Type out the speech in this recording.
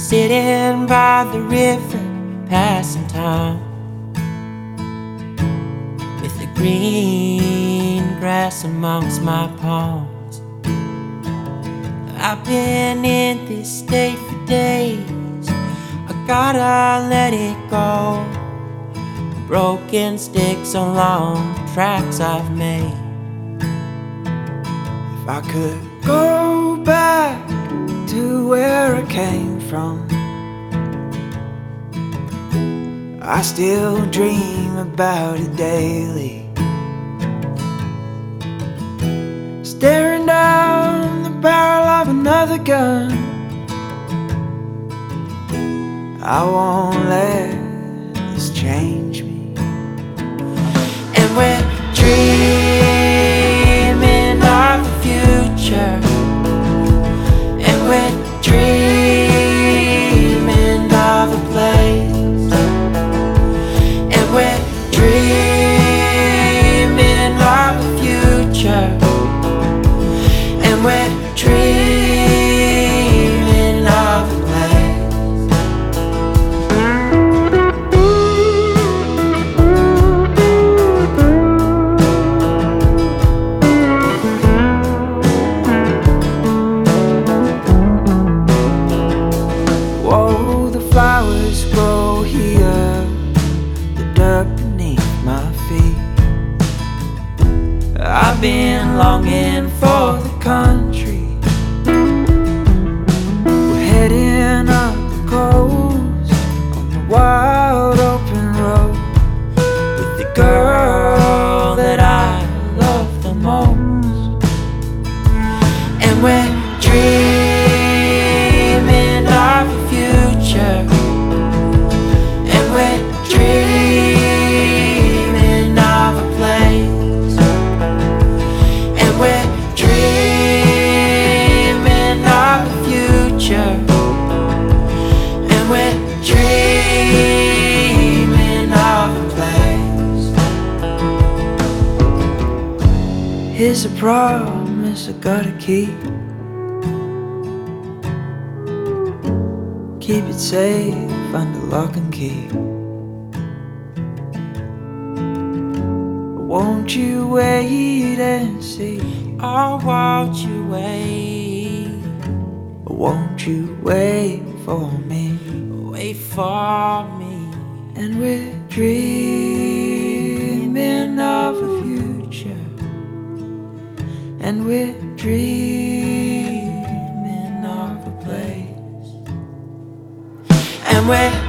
sitting by the river, passing time, with the green grass amongst my palms. I've been in this state for days, I gotta let it go. Broken sticks along the tracks I've made. If I could go back to where I came from, I still dream about it daily. Staring down the barrel of another gun, I won't let this change me. And we're dreaming of the future, and we're dreaming of a place, and we're dreaming of the future, and we're dreaming of a place. Whoa, the flowers grow here, the dirt beneath my feet. I've been longing for the country. We're heading up the coast on the wild open road, with the girl that I love the most. And we're dreaming of a future, and we're dreaming of a place, and we're dreaming of a future, and we're dreaming of a place. Here's a promise I gotta keep. Keep it safe under lock and key. Won't you wait and see? Oh, won't you wait? Won't you wait for me? Wait for me. And we're dreaming of a future, and we're dreaming of a place. And we're